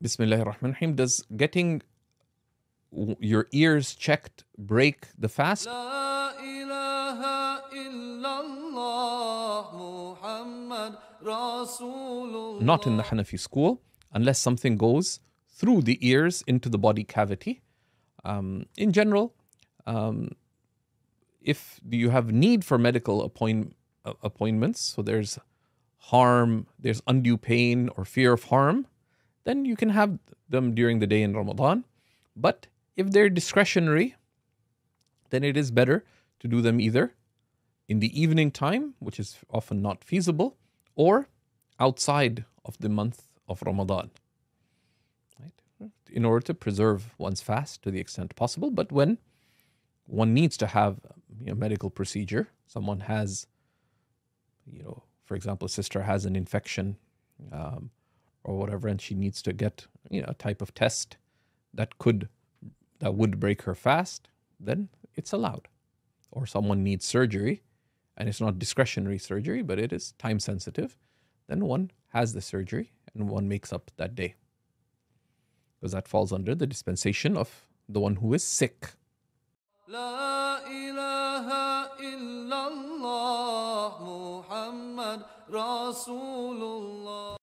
Bismillahir Rahmanir Rahim. Does getting your ears checked break the fast? لا إله إلا الله محمد رسول Not in the الله. Hanafi school, unless something goes through the ears into the body cavity. In general, if you have need for medical appointments, so there's harm, there's undue pain or fear of harm, then you can have them during the day in Ramadan. But if they're discretionary, then it is better to do them either in the evening time, which is often not feasible, or outside of the month of Ramadan, right? In order to preserve one's fast to the extent possible. But when one needs to have a medical procedure, someone has, for example, a sister has an infection or whatever, and she needs to get a type of test that would break her fast, then it's allowed. Or someone needs surgery, and it's not discretionary surgery, but it is time sensitive, then one has the surgery and one makes up that day. Because that falls under the dispensation of the one who is sick. لا إله إلا الله محمد رسول الله.